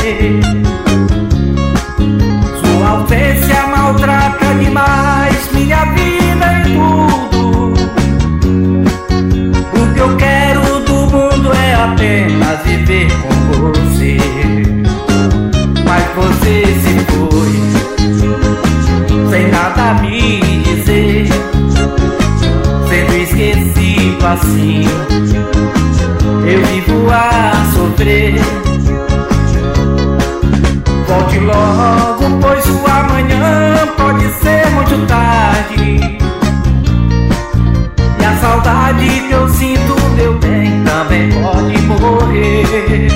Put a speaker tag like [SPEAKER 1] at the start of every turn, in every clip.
[SPEAKER 1] morrer. Sua ausência maltrata demais minha vida e tudo. O que eu quero do mundo é apenas viver com você. Mas você se foi sem nada me dizer, sendo esquecido assim, eu vivo a sofrer. Volte logo, pois o amanhã pode ser muito tarde, e a saudade que eu sinto, meu bem, também pode morrer.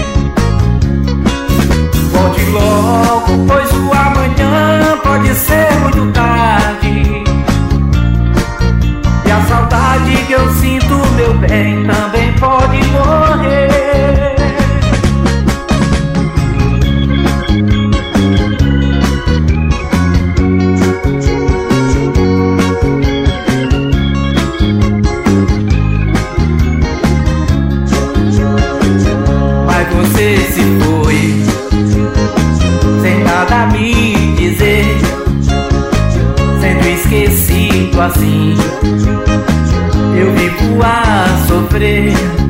[SPEAKER 1] Volte logo, pois o amanhã pode ser muito tarde, e a saudade que eu sinto, meu bem, também pode morrer. Mas você se foi sem nada me dizer, sendo esquecido assim, eu vivo a sofrer.